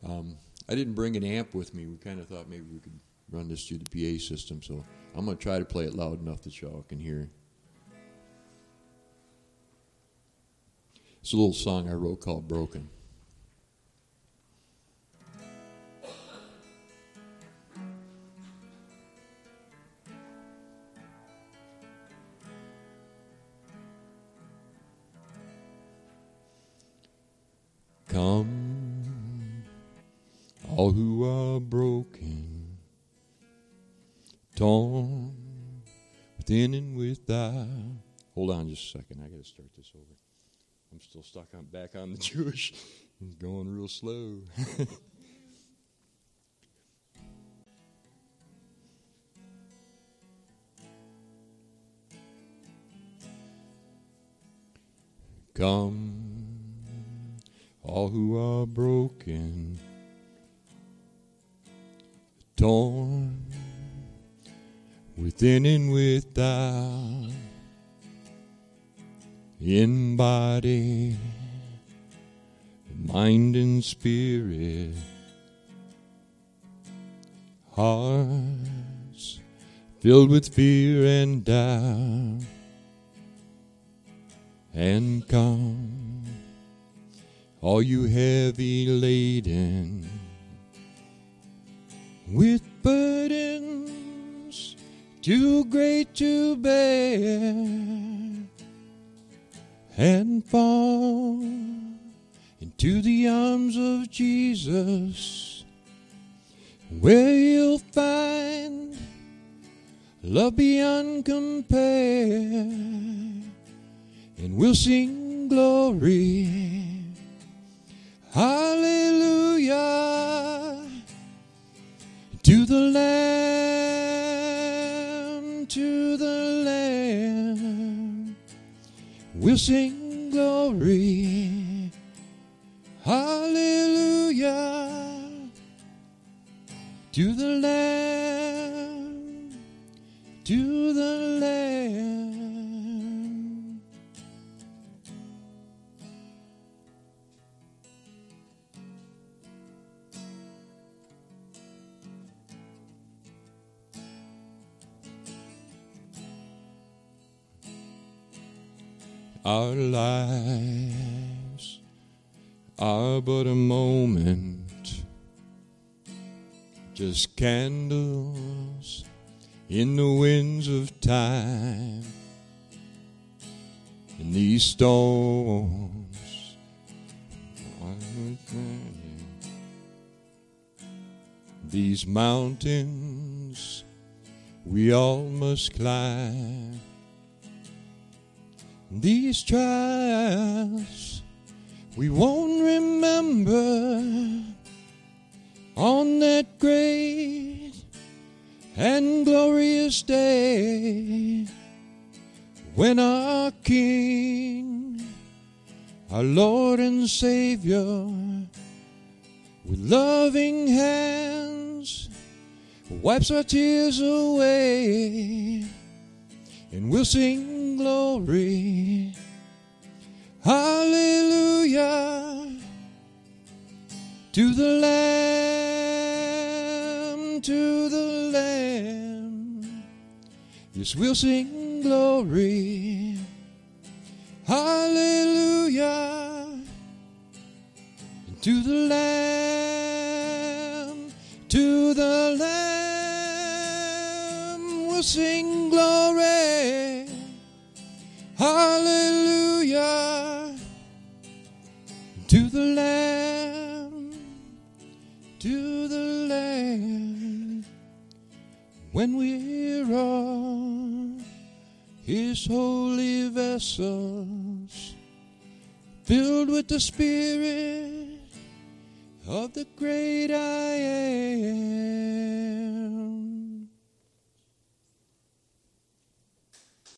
I didn't bring an amp with me. We kind of thought maybe we could run this through the PA system, so I'm going to try to play it loud enough that y'all can hear. It's a little song I wrote called Broken. Come, all who are broken, torn within and without. Hold on just a second. I got to start this over. I'm still stuck back on the Jewish. It's going real slow. Come, all who are broken, torn within and without, in body, mind and spirit, hearts filled with fear and doubt, and come, all you heavy laden, with burdens too great to bear, and fall into the arms of Jesus, where you'll find love beyond compare, and we'll sing glory, hallelujah, to the Lamb, to the Lamb. We'll sing glory, hallelujah, to the Lamb, to the Lamb. Our lives are but a moment, just candles in the winds of time, and these storms are turning, these mountains we all must climb. These trials we won't remember on that great and glorious day, when our King, our Lord and Savior, with loving hands wipes our tears away, and we'll sing glory, hallelujah, to the Lamb, to the Lamb. Yes, we'll sing glory, hallelujah, to the Lamb, to the Lamb. We'll sing glory, hallelujah, to the Lamb, to the Lamb. When we're all His holy vessels, filled with the Spirit of the great I Am.